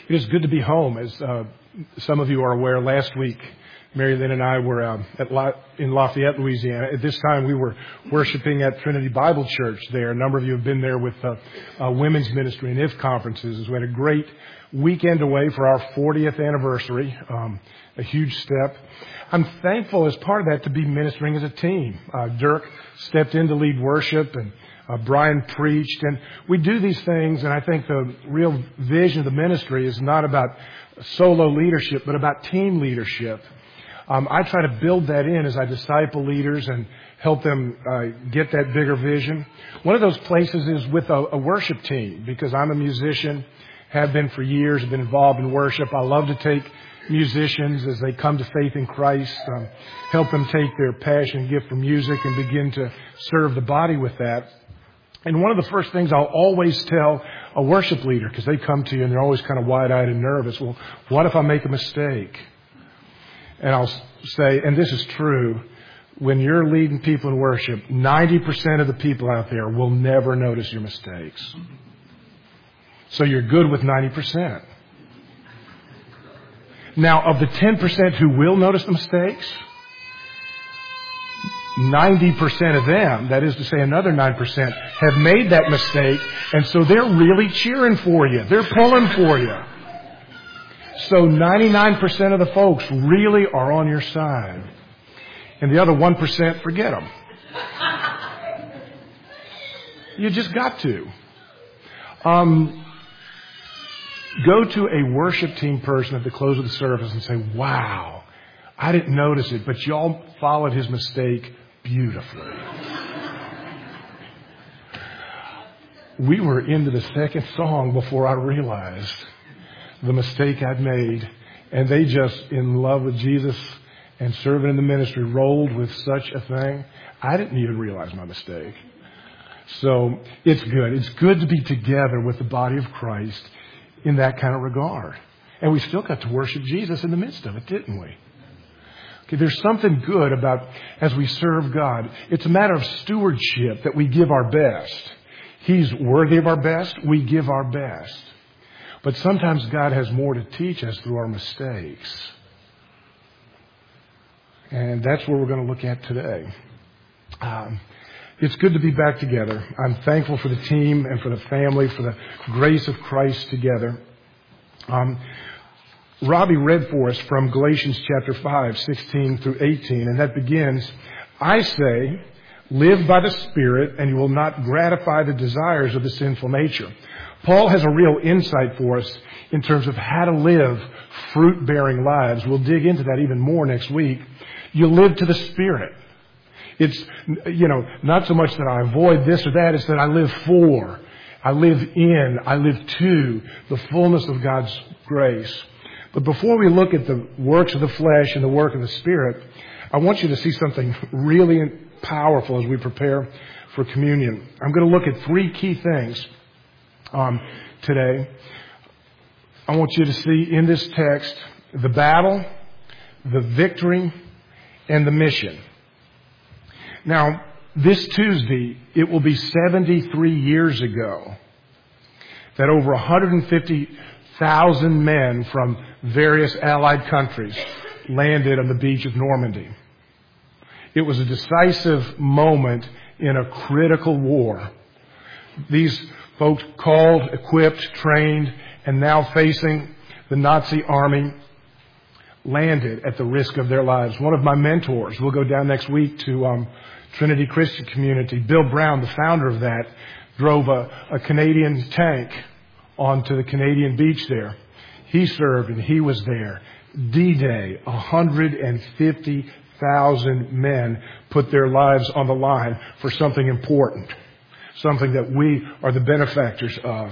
It is good to be home. As some of you are aware, last week, Mary Lynn and I were in Lafayette, Louisiana. At this time, we were worshiping at Trinity Bible Church there. A number of you have been there with women's ministry and IF conferences. We had a great weekend away for our 40th anniversary, a huge step. I'm thankful as part of that to be ministering as a team. Dirk stepped in to lead worship, and Brian preached, and we do these things, and I think the real vision of the ministry is not about solo leadership, but about team leadership. I try to build that in as I disciple leaders and help them get that bigger vision. One of those places is with a worship team, because I'm a musician, have been for years, have been involved in worship. I love to take musicians as they come to faith in Christ, help them take their passion and gift for music and begin to serve the body with that. And one of the first things I'll always tell a worship leader, because they come to you and they're always kind of wide-eyed and nervous, well, what if I make a mistake? And I'll say, and this is true, when you're leading people in worship, 90% of the people out there will never notice your mistakes. So you're good with 90%. Now, of the 10% who will notice the mistakes, 90% of them, that is to say another 9%, have made that mistake, and so they're really cheering for you. They're pulling for you. So 99% of the folks really are on your side. And the other 1%, forget them. You just got to. Go to a worship team person at the close of the service and say, wow, I didn't notice it, but y'all followed his mistake beautifully. We were into the second song before I realized the mistake I'd made, and they just, in love with Jesus and serving in the ministry, rolled with such a thing. I didn't even realize my mistake. So it's good. It's good to be together with the body of Christ in that kind of regard. And we still got to worship Jesus in the midst of it, didn't we? Okay, there's something good about as we serve God. It's a matter of stewardship that we give our best. He's worthy of our best. We give our best. But sometimes God has more to teach us through our mistakes. And that's what we're going to look at today. It's good to be back together. I'm thankful for the team and for the family, for the grace of Christ together. Robbie read for us from Galatians chapter 5, 16 through 18, and that begins, I say, live by the Spirit, and you will not gratify the desires of the sinful nature. Paul has a real insight for us in terms of how to live fruit-bearing lives. We'll dig into that even more next week. You live to the Spirit. It's, not so much that I avoid this or that, it's that I live for, I live in, I live to the fullness of God's grace. But before we look at the works of the flesh and the work of the Spirit, I want you to see something really powerful as we prepare for communion. I'm going to look at three key things today. I want you to see in this text the battle, the victory, and the mission. Now, this Tuesday, it will be 73 years ago that over 150,000 men from various allied countries landed on the beach of Normandy. It was a decisive moment in a critical war. These folks called, equipped, trained, and now facing the Nazi army landed at the risk of their lives. One of my mentors, we'll go down next week to Trinity Christian Community. Bill Brown, the founder of that, drove a Canadian tank onto the Canadian beach there. He served and he was there. D-Day, 150,000 men put their lives on the line for something important, something that we are the benefactors of.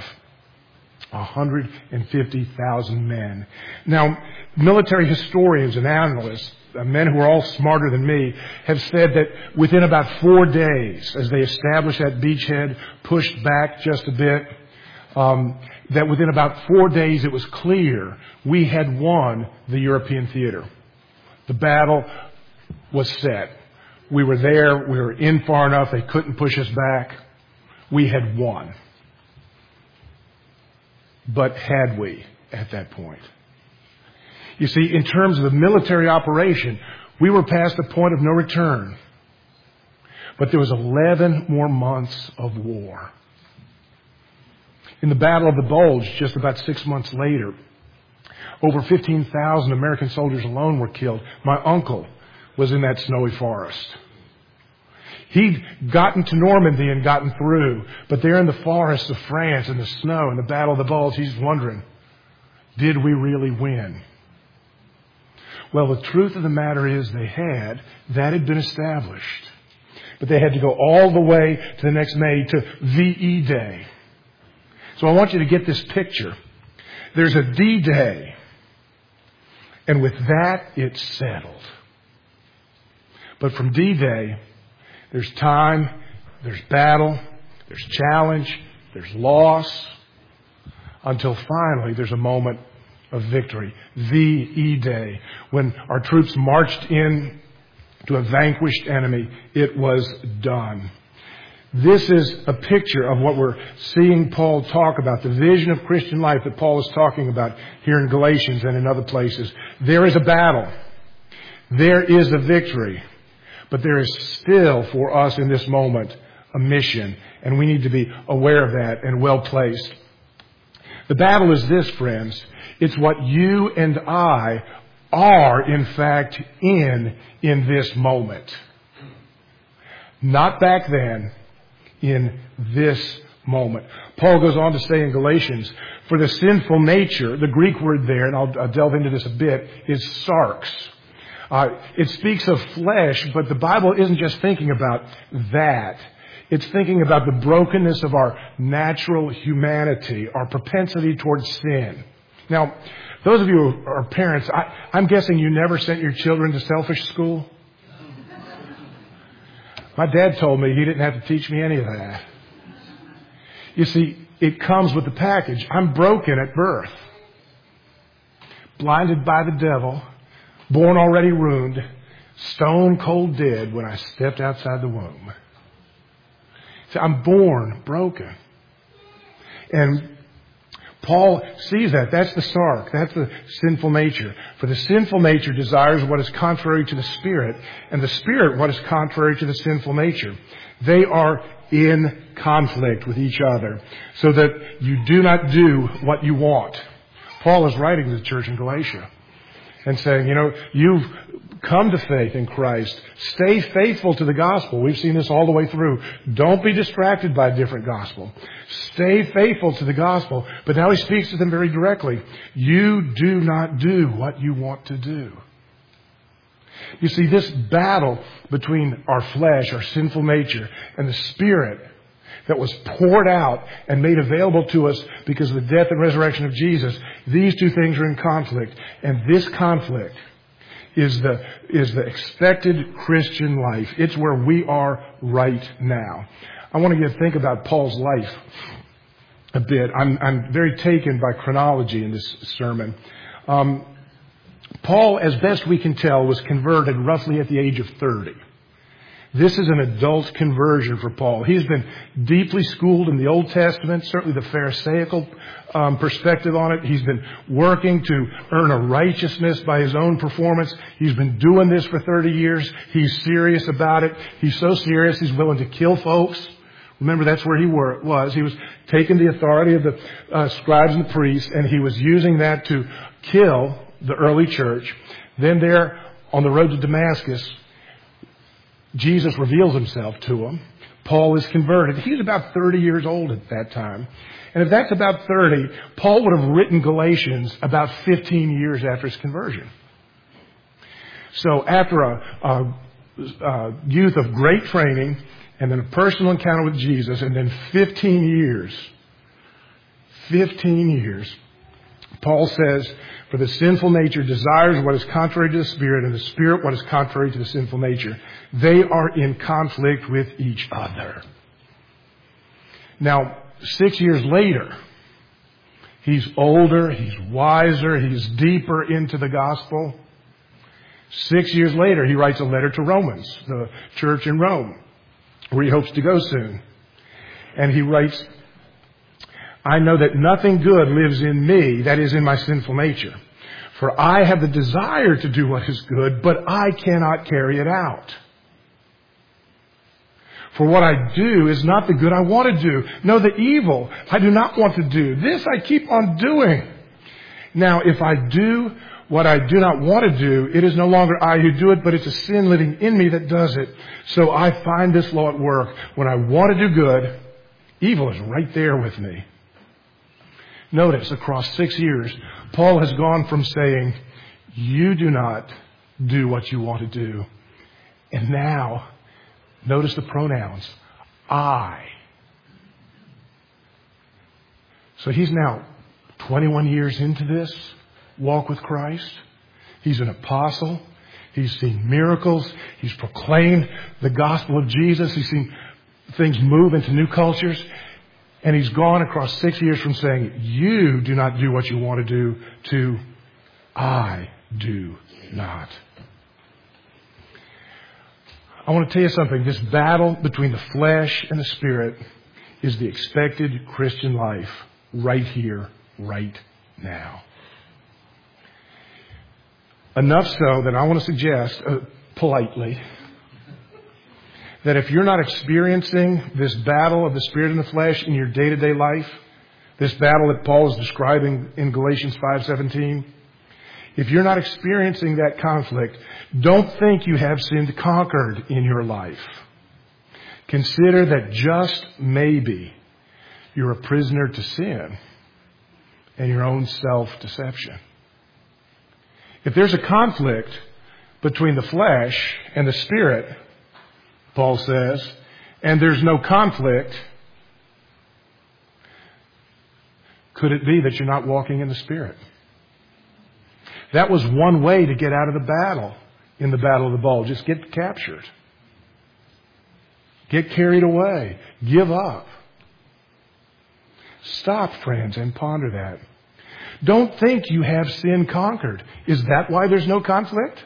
150,000 men. Now, military historians and analysts, men who are all smarter than me, have said that within about 4 days, as they established that beachhead, pushed back just a bit, that within about 4 days it was clear we had won the European theater. The battle was set. We were there. We were in far enough. They couldn't push us back. We had won. But had we? at that point. You see, in terms of the military operation, we were past the point of no return. But there was 11 more months of war. In the Battle of the Bulge, just about 6 months later, over 15,000 American soldiers alone were killed. My uncle was in that snowy forest. He'd gotten to Normandy and gotten through, but there in the forests of France in the snow in the Battle of the Bulge, he's wondering, did we really win? Well, the truth of the matter is that had been established. But they had to go all the way to the next May, to VE Day. So I want you to get this picture. There's a D-Day. And with that, it's settled. But from D-Day, there's time, there's battle, there's challenge, there's loss, until finally there's a moment of victory. VE Day, when our troops marched in to a vanquished enemy, it was done. This is a picture of what we're seeing Paul talk about, the vision of Christian life that Paul is talking about here in Galatians and in other places. There is a battle. There is a victory. But there is still for us in this moment a mission, and we need to be aware of that and well placed. The battle is this, friends. It's what you and I are, in fact, in this moment. Not back then, in this moment. Paul goes on to say in Galatians, for the sinful nature, the Greek word there, and I'll delve into this a bit, is sarx. It speaks of flesh, but the Bible isn't just thinking about that. It's thinking about the brokenness of our natural humanity, our propensity towards sin. Now, those of you who are parents, I'm guessing you never sent your children to selfish school? My dad told me he didn't have to teach me any of that. You see, it comes with the package. I'm broken at birth. Blinded by the devil. Born already ruined. Stone cold dead when I stepped outside the womb. See, I'm born broken. And Paul sees that. That's the sark. That's the sinful nature. For the sinful nature desires what is contrary to the Spirit, and the Spirit what is contrary to the sinful nature. They are in conflict with each other, so that you do not do what you want. Paul is writing to the church in Galatia and saying, you've come to faith in Christ. Stay faithful to the gospel. We've seen this all the way through. Don't be distracted by a different gospel. Stay faithful to the gospel. But now he speaks to them very directly. You do not do what you want to do. You see, this battle between our flesh, our sinful nature, and the Spirit that was poured out and made available to us because of the death and resurrection of Jesus, these two things are in conflict. And this conflict is the expected Christian life. It's where we are right now. I want to think about Paul's life a bit. I'm very taken by chronology in this sermon. Paul, as best we can tell, was converted roughly at the age of 30. This is an adult conversion for Paul. He's been deeply schooled in the Old Testament, certainly the Pharisaical perspective on it. He's been working to earn a righteousness by his own performance. He's been doing this for 30 years. He's serious about it. He's so serious he's willing to kill folks. Remember, that's where he was. He was taking the authority of the scribes and the priests, and he was using that to kill the early church. Then there, on the road to Damascus, Jesus reveals himself to him. Paul is converted. He's about 30 years old at that time. And if that's about 30, Paul would have written Galatians about 15 years after his conversion. So after a youth of great training, and then a personal encounter with Jesus, and then 15 years, Paul says, for the sinful nature desires what is contrary to the Spirit, and the Spirit what is contrary to the sinful nature. They are in conflict with each other. Now, 6 years later, he's older, he's wiser, he's deeper into the gospel. 6 years later, he writes a letter to Romans, the church in Rome, where he hopes to go soon. And he writes I know that nothing good lives in me, that is, in my sinful nature. For I have the desire to do what is good, but I cannot carry it out. For what I do is not the good I want to do. No, the evil I do not want to do. This I keep on doing. Now, if I do what I do not want to do, it is no longer I who do it, but it's a sin living in me that does it. So I find this law at work. When I want to do good, evil is right there with me. Notice, across 6 years, Paul has gone from saying, you do not do what you want to do. And now, notice the pronouns, I. So he's now 21 years into this walk with Christ. He's an apostle. He's seen miracles. He's proclaimed the gospel of Jesus. He's seen things move into new cultures. And he's gone across 6 years from saying, you do not do what you want to do, to I do not. I want to tell you something. This battle between the flesh and the Spirit is the expected Christian life right here, right now. Enough so that I want to suggest, politely, that if you're not experiencing this battle of the Spirit and the flesh in your day-to-day life, this battle that Paul is describing in Galatians 5:17, if you're not experiencing that conflict, don't think you have sin conquered in your life. Consider that just maybe you're a prisoner to sin and your own self-deception. If there's a conflict between the flesh and the Spirit, Paul says, and there's no conflict, could it be that you're not walking in the Spirit? That was one way to get out of the battle, in the battle of the bulge. Just get captured. Get carried away. Give up. Stop, friends, and ponder that. Don't think you have sin conquered. Is that why there's no conflict?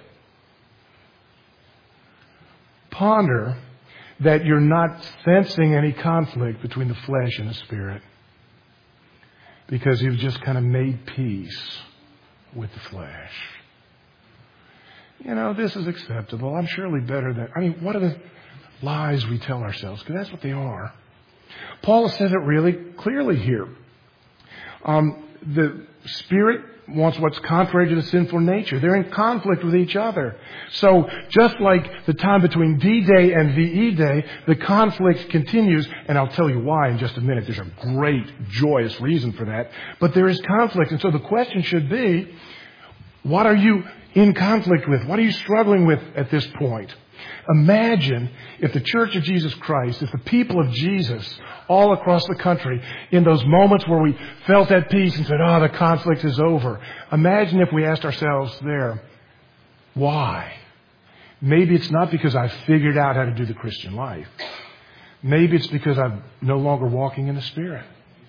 Ponder that you're not sensing any conflict between the flesh and the Spirit, because you've just kind of made peace with the flesh. You know, this is acceptable. I'm surely better than... what are the lies we tell ourselves? Because that's what they are. Paul says it really clearly here. The Spirit wants what's contrary to the sinful nature. They're in conflict with each other. So just like the time between D-Day and VE Day, the conflict continues, and I'll tell you why in just a minute. There's a great, joyous reason for that. But there is conflict, and so the question should be, what are you in conflict with? What are you struggling with at this point? Imagine if the Church of Jesus Christ, if the people of Jesus all across the country, in those moments where we felt at peace and said, the conflict is over. Imagine if we asked ourselves there, why? Maybe it's not because I've figured out how to do the Christian life. Maybe it's because I'm no longer walking in the Spirit.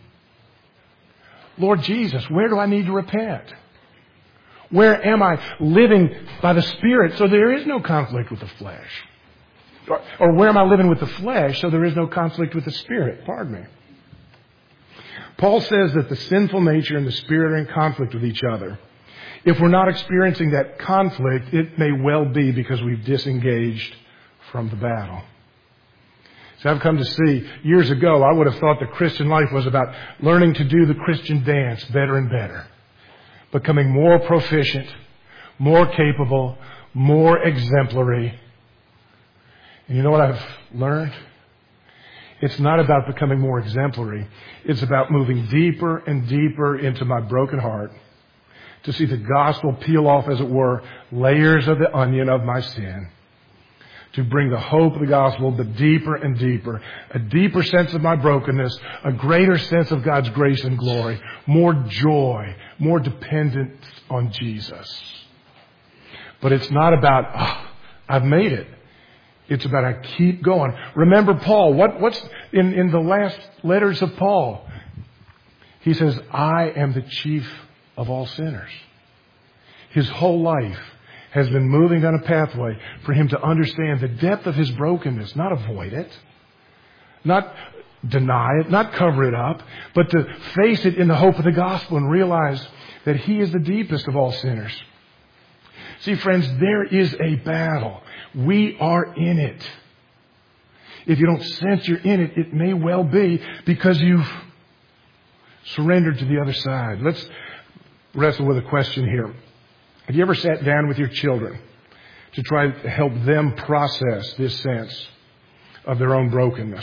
Lord Jesus, where do I need to repent? Where am I living by the Spirit so there is no conflict with the flesh? Or where am I living with the flesh so there is no conflict with the Spirit? Pardon me. Paul says that the sinful nature and the Spirit are in conflict with each other. If we're not experiencing that conflict, it may well be because we've disengaged from the battle. So I've come to see, years ago, I would have thought the Christian life was about learning to do the Christian dance better and better. Becoming more proficient, more capable, more exemplary. And you know what I've learned? It's not about becoming more exemplary. It's about moving deeper and deeper into my broken heart to see the gospel peel off, as it were, layers of the onion of my sin. To bring the hope of the gospel but deeper and deeper. A deeper sense of my brokenness. A greater sense of God's grace and glory. More joy. More dependence on Jesus. But it's not about, I've made it. It's about I keep going. Remember Paul. What's in the last letters of Paul? He says, I am the chief of all sinners. His whole life has been moving on a pathway for him to understand the depth of his brokenness, not avoid it. Not deny it, not cover it up, but to face it in the hope of the gospel and realize that He is the deepest of all sinners. See, friends, there is a battle. We are in it. If you don't sense you're in it, it may well be because you've surrendered to the other side. Let's wrestle with a question here. Have you ever sat down with your children to try to help them process this sense of their own brokenness?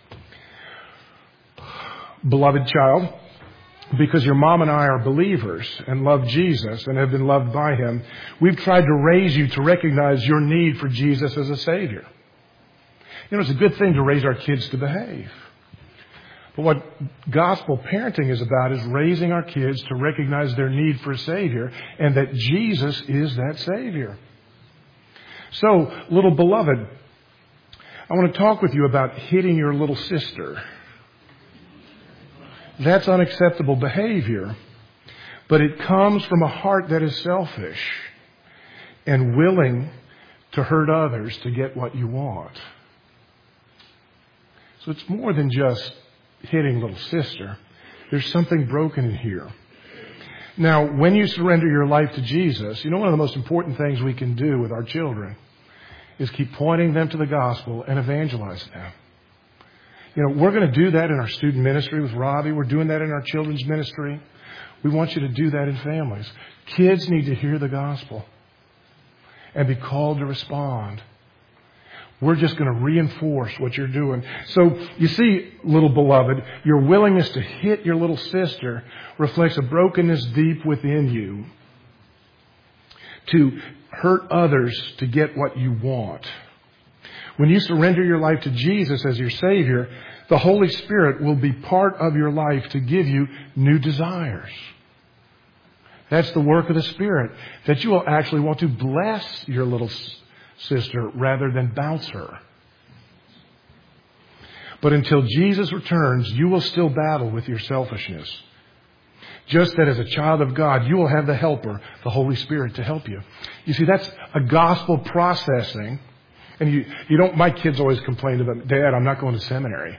Beloved child, because your mom and I are believers and love Jesus and have been loved by Him, we've tried to raise you to recognize your need for Jesus as a Savior. You know, it's a good thing to raise our kids to behave. But what gospel parenting is about is raising our kids to recognize their need for a Savior and that Jesus is that Savior. So, little beloved, I want to talk with you about hitting your little sister. That's unacceptable behavior, but it comes from a heart that is selfish and willing to hurt others to get what you want. So it's more than just hitting little sister. There's something broken in here. Now, when you surrender your life to Jesus, you know one of the most important things we can do with our children is keep pointing them to the gospel and evangelize them. You know, we're going to do that in our student ministry with Robbie. We're doing that in our children's ministry. We want you to do that in families. Kids need to hear the gospel and be called to respond. We're just going to reinforce what you're doing. So, you see, little beloved, your willingness to hit your little sister reflects a brokenness deep within you to hurt others to get what you want. When you surrender your life to Jesus as your Savior, the Holy Spirit will be part of your life to give you new desires. That's the work of the Spirit, that you will actually want to bless your little sister rather than bounce her. But until Jesus returns, you will still battle with your selfishness. Just that as a child of God, you will have the helper, the Holy Spirit, to help you. You see, that's a gospel processing. And you don't, my kids always complain about, Dad, I'm not going to seminary.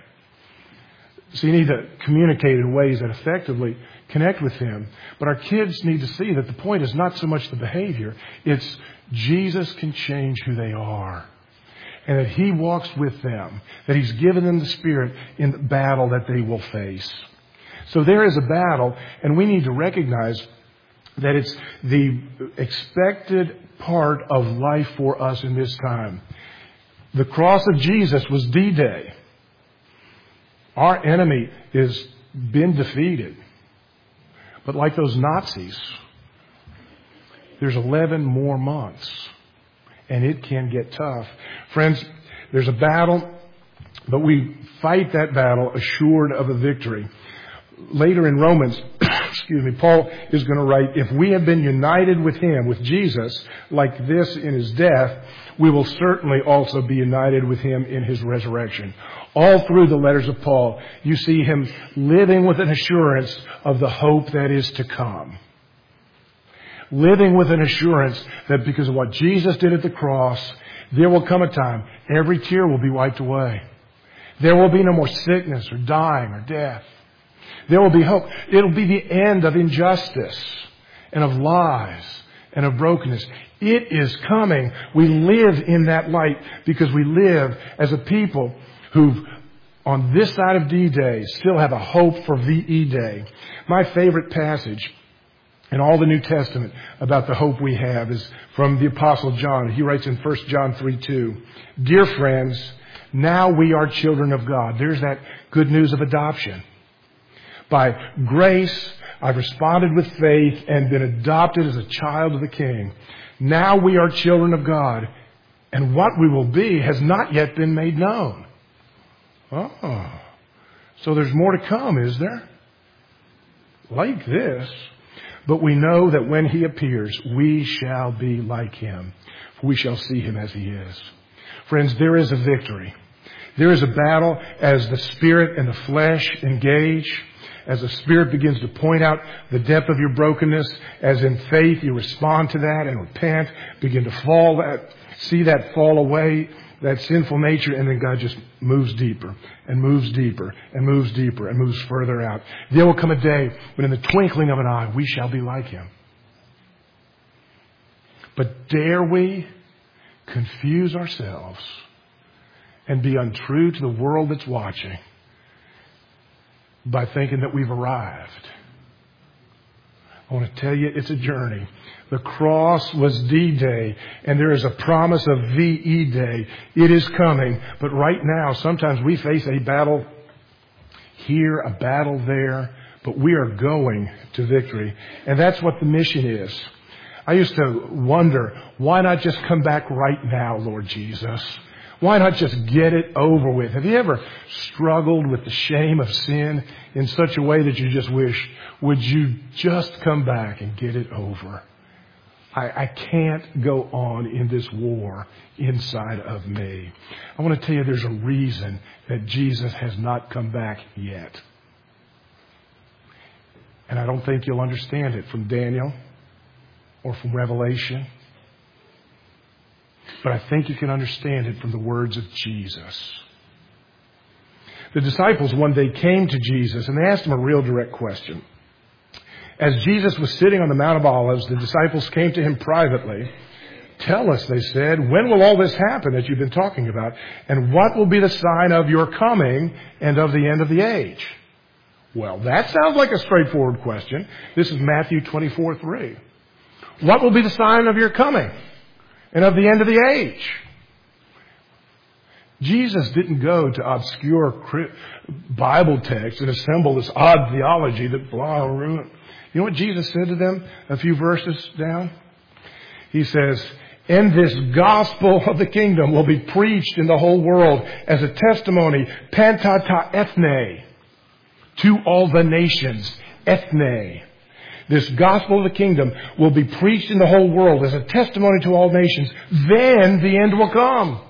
So you need to communicate in ways that effectively connect with Him. But our kids need to see that the point is not so much the behavior. It's Jesus can change who they are. And that He walks with them. That He's given them the Spirit in the battle that they will face. So there is a battle, and we need to recognize that it's the expected part of life for us in this time. The cross of Jesus was D-Day. Our enemy has been defeated. But like those Nazis, there's 11 more months. And it can get tough. Friends, there's a battle, but we fight that battle assured of a victory. Later in Romans, Paul is going to write, if we have been united with Him, with Jesus, like this in His death, we will certainly also be united with Him in His resurrection. All through the letters of Paul, you see him living with an assurance of the hope that is to come. Living with an assurance that because of what Jesus did at the cross, there will come a time every tear will be wiped away. There will be no more sickness or dying or death. There will be hope. It'll be the end of injustice and of lies and of brokenness. It is coming. We live in that light because we live as a people who, on this side of D-Day, still have a hope for VE Day. My favorite passage in all the New Testament about the hope we have is from the Apostle John. He writes in 1 John 3:2, Dear friends, now we are children of God. There's that good news of adoption. By grace, I've responded with faith and been adopted as a child of the King. Now we are children of God, and what we will be has not yet been made known. Oh, so there's more to come, is there? Like this. But we know that when He appears, we shall be like Him. For we shall see Him as He is. Friends, there is a victory. There is a battle as the Spirit and the flesh engage. As the Spirit begins to point out the depth of your brokenness, as in faith you respond to that and repent, begin to see that fall away that sinful nature, and then God just moves deeper and moves deeper and moves deeper and moves further out. There will come a day when in the twinkling of an eye we shall be like Him. But dare we confuse ourselves and be untrue to the world that's watching by thinking that we've arrived? I want to tell you, it's a journey. The cross was D-Day, and there is a promise of VE Day. It is coming. But right now, sometimes we face a battle here, a battle there, but we are going to victory. And that's what the mission is. I used to wonder, why not just come back right now, Lord Jesus? Why not just get it over with? Have you ever struggled with the shame of sin in such a way that you just wish, would you just come back and get it over? I can't go on in this war inside of me. I want to tell you there's a reason that Jesus has not come back yet. And I don't think you'll understand it from Daniel or from Revelation. But I think you can understand it from the words of Jesus. The disciples one day came to Jesus and they asked him a real direct question. As Jesus was sitting on the Mount of Olives, the disciples came to him privately. Tell us, they said, when will all this happen that you've been talking about? And what will be the sign of your coming and of the end of the age? Well, that sounds like a straightforward question. This is Matthew 24:3. What will be the sign of your coming and of the end of the age? Jesus didn't go to obscure Bible texts and assemble this odd theology that blah, ruin. You know what Jesus said to them a few verses down? He says, and this gospel of the kingdom will be preached in the whole world as a testimony, pantata ethne, to all the nations, ethne. This gospel of the kingdom will be preached in the whole world as a testimony to all nations. Then the end will come.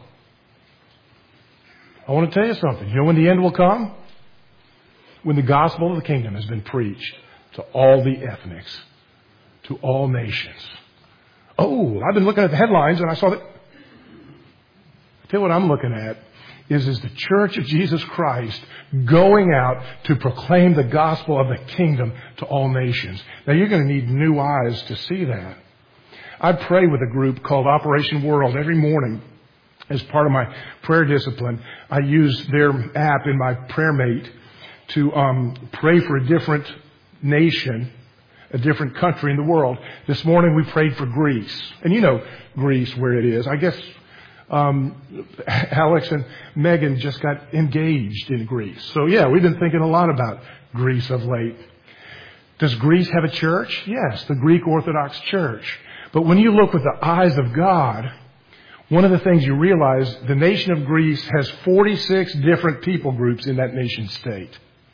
I want to tell you something. You know when the end will come? When the gospel of the kingdom has been preached to all the ethnics, to all nations. Oh, I've been looking at the headlines and I saw that. I'll tell you what I'm looking at is the Church of Jesus Christ going out to proclaim the gospel of the kingdom to all nations. Now you're going to need new eyes to see that. I pray with a group called Operation World every morning. As part of my prayer discipline, I use their app in my prayer mate to pray for a different nation, a different country in the world. This morning we prayed for Greece. And you know Greece, where it is. I guess Alex and Megan just got engaged in Greece. So yeah, we've been thinking a lot about Greece of late. Does Greece have a church? Yes, the Greek Orthodox Church. But when you look with the eyes of God, one of the things you realize, the nation of Greece has 46 different people groups in that nation state.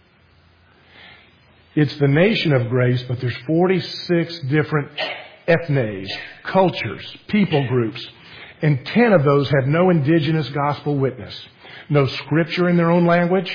It's the nation of grace, but there's 46 different ethnes, cultures, people groups. And 10 of those have no indigenous gospel witness. No scripture in their own language.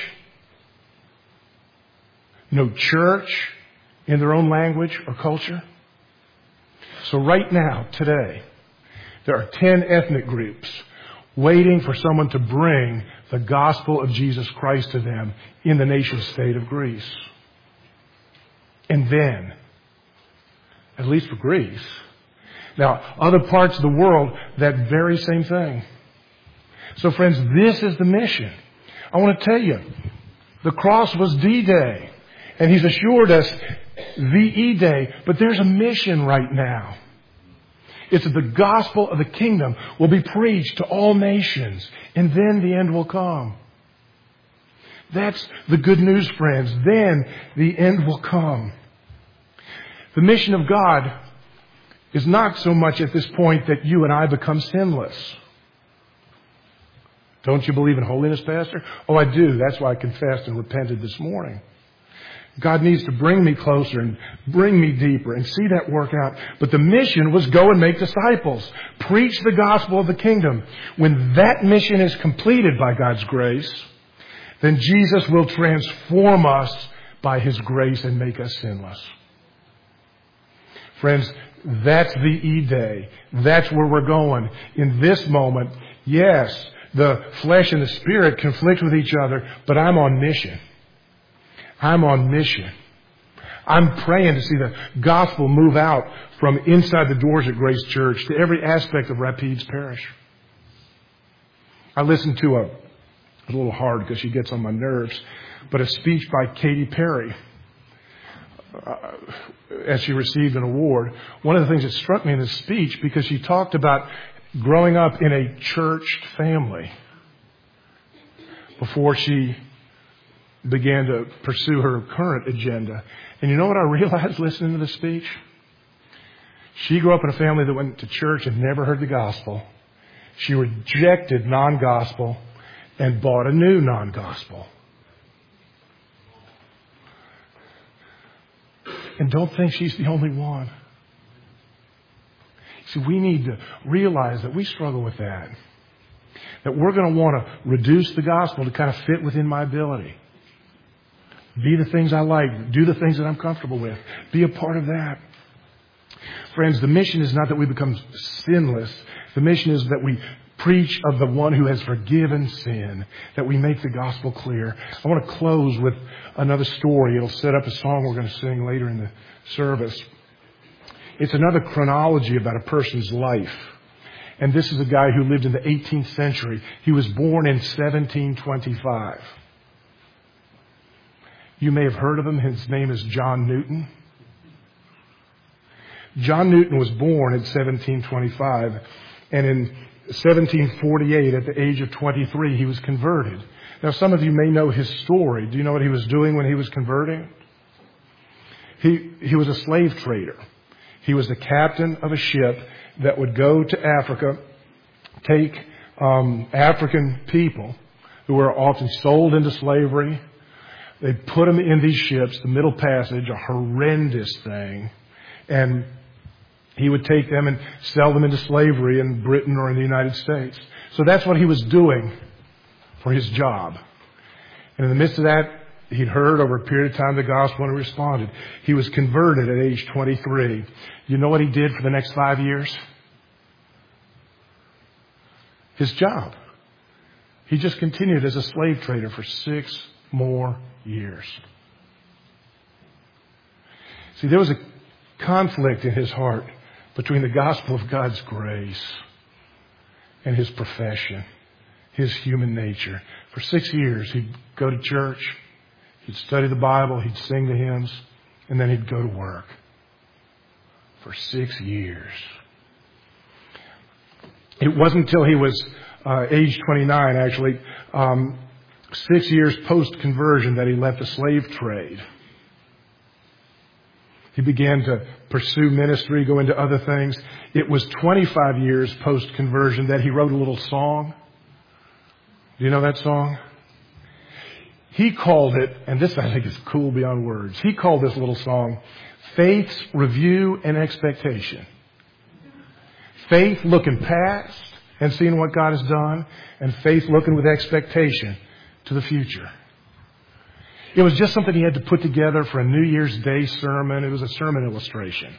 No church in their own language or culture. So right now, today, there are 10 ethnic groups waiting for someone to bring the gospel of Jesus Christ to them in the nation state of Greece. And then, at least for Greece, now other parts of the world, that very same thing. So friends, this is the mission. I want to tell you, the cross was D-Day, and He's assured us VE Day, but there's a mission right now. It's that the gospel of the kingdom will be preached to all nations, and then the end will come. That's the good news, friends. Then the end will come. The mission of God is not so much at this point that you and I become sinless. Don't you believe in holiness, Pastor? Oh, I do. That's why I confessed and repented this morning. God needs to bring me closer and bring me deeper and see that work out. But the mission was go and make disciples. Preach the gospel of the kingdom. When that mission is completed by God's grace, then Jesus will transform us by His grace and make us sinless. Friends, that's the E-Day. That's where we're going. In this moment, yes, the flesh and the spirit conflict with each other, but I'm on mission. I'm on mission. I'm praying to see the gospel move out from inside the doors at Grace Church to every aspect of Rapides Parish. I listened to a little hard because she gets on my nerves, but a speech by Katy Perry as she received an award. One of the things that struck me in this speech, because she talked about growing up in a churched family before she began to pursue her current agenda. And you know what I realized listening to the speech? She grew up in a family that went to church and never heard the gospel. She rejected non-gospel and bought a new non-gospel. And don't think she's the only one. See, we need to realize that we struggle with that. That we're going to want to reduce the gospel to kind of fit within my ability. Be the things I like. Do the things that I'm comfortable with. Be a part of that. Friends, the mission is not that we become sinless. The mission is that we preach of the one who has forgiven sin, that we make the gospel clear. I want to close with another story. It'll set up a song we're going to sing later in the service. It's another chronology about a person's life. And this is a guy who lived in the 18th century. He was born in 1725. You may have heard of him. His name is John Newton. John Newton was born in 1725, and in 1748, at the age of 23, he was converted. Now, some of you may know his story. Do you know what he was doing when he was converting? He was a slave trader. He was the captain of a ship that would go to Africa, take African people who were often sold into slavery. They'd put them in these ships, the Middle Passage, a horrendous thing, and he would take them and sell them into slavery in Britain or in the United States. So that's what he was doing for his job. And in the midst of that, he'd heard over a period of time the gospel and responded. He was converted at age 23. You know what he did for the next 5 years? His job. He just continued as a slave trader for 6 more years. See, there was a conflict in his heart between the gospel of God's grace and his profession, his human nature. For 6 years, he'd go to church, he'd study the Bible, he'd sing the hymns, and then he'd go to work. For 6 years. It wasn't until he was age 29, actually, 6 years post-conversion, that he left the slave trade. He began to pursue ministry, go into other things. It was 25 years post-conversion that he wrote a little song. Do you know that song? He called it, and this I think is cool beyond words, he called this little song, Faith's Review and Expectation. Faith looking past and seeing what God has done, and faith looking with expectation to the future. It was just something he had to put together for a New Year's Day sermon. It was a sermon illustration.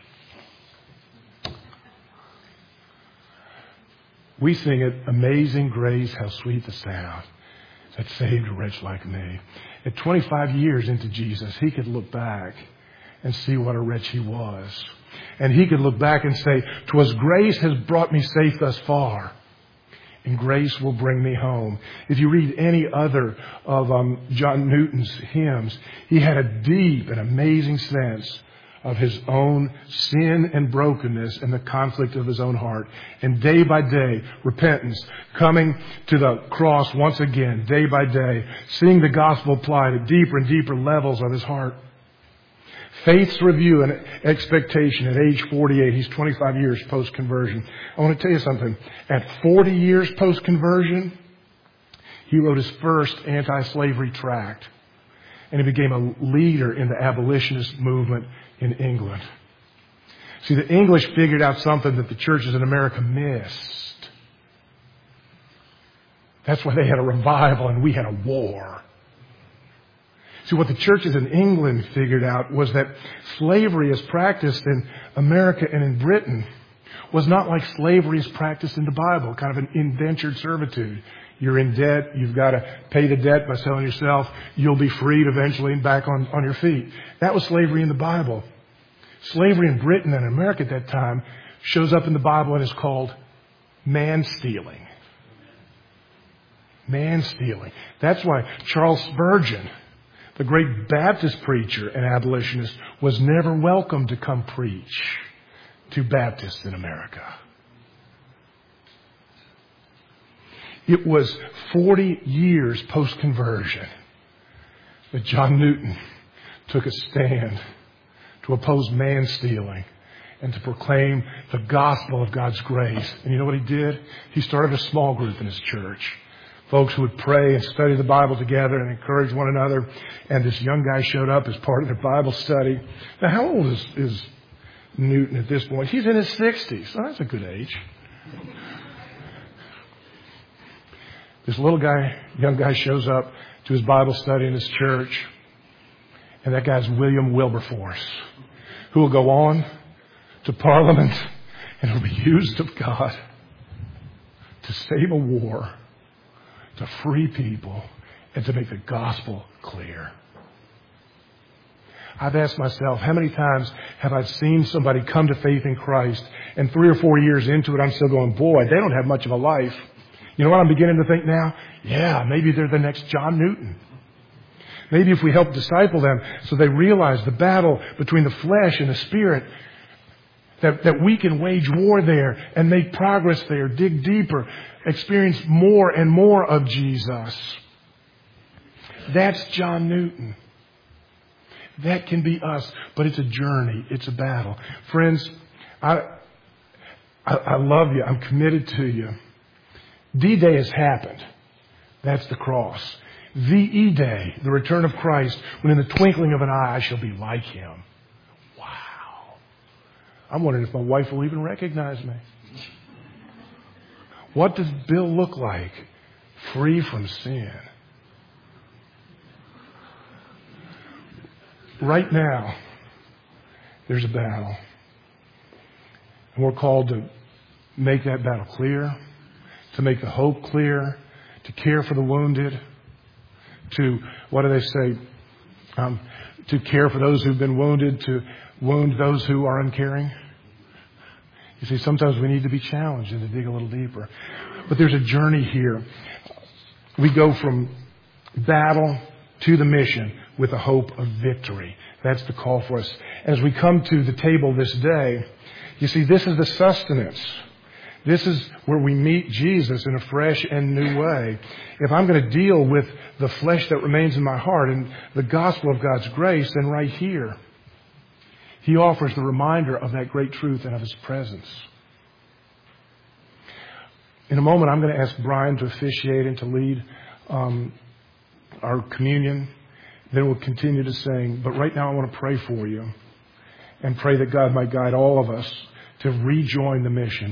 We sing it, Amazing Grace, how sweet the sound that saved a wretch like me. At 25 years into Jesus, he could look back and see what a wretch he was. And he could look back and say, 'Twas grace has brought me safe thus far, and grace will bring me home. If you read any other of John Newton's hymns, he had a deep and amazing sense of his own sin and brokenness and the conflict of his own heart. And day by day, repentance, coming to the cross once again, day by day, seeing the gospel apply to deeper and deeper levels of his heart. Faith's review and expectation at age 48. He's 25 years post-conversion. I want to tell you something. At 40 years post-conversion, he wrote his first anti-slavery tract. And he became a leader in the abolitionist movement in England. See, the English figured out something that the churches in America missed. That's why they had a revival and we had a war. See, what the churches in England figured out was that slavery as practiced in America and in Britain was not like slavery as practiced in the Bible, kind of an indentured servitude. You're in debt. You've got to pay the debt by selling yourself. You'll be freed eventually and back on your feet. That was slavery in the Bible. Slavery in Britain and America at that time shows up in the Bible and is called man-stealing. Man-stealing. That's why Charles Spurgeon, the great Baptist preacher and abolitionist, was never welcome to come preach to Baptists in America. It was 40 years post-conversion that John Newton took a stand to oppose man-stealing and to proclaim the gospel of God's grace. And you know what he did? He started a small group in his church. Folks who would pray and study the Bible together and encourage one another. And this young guy showed up as part of their Bible study. Now, how old is Newton at this point? He's in his 60s. So that's a good age. This young guy shows up to his Bible study in his church. And that guy's William Wilberforce, who will go on to Parliament and will be used of God to save a war, to free people, and to make the gospel clear. I've asked myself, how many times have I seen somebody come to faith in Christ, and 3 or 4 years into it, I'm still going, boy, they don't have much of a life. You know what I'm beginning to think now? Yeah, maybe they're the next John Newton. Maybe if we help disciple them so they realize the battle between the flesh and the spirit, that we can wage war there and make progress there, dig deeper, experience more and more of Jesus. That's John Newton. That can be us, but it's a journey. It's a battle. Friends, I love you. I'm committed to you. D-Day has happened. That's the cross. VE Day, the return of Christ, when in the twinkling of an eye I shall be like Him. Wow. I'm wondering if my wife will even recognize me. What does Bill look like? Free from sin. Right now, there's a battle. And we're called to make that battle clear, to make the hope clear, to care for the wounded, to, what do they say, to care for those who've been wounded, to wound those who are uncaring. You see, sometimes we need to be challenged and to dig a little deeper. But there's a journey here. We go from battle to the mission with a hope of victory. That's the call for us. As we come to the table this day, you see, this is the sustenance. This is where we meet Jesus in a fresh and new way. If I'm going to deal with the flesh that remains in my heart and the gospel of God's grace, then right here, He offers the reminder of that great truth and of His presence. In a moment, I'm going to ask Brian to officiate and to lead our communion. Then we'll continue to sing. But right now, I want to pray for you and pray that God might guide all of us to rejoin the mission.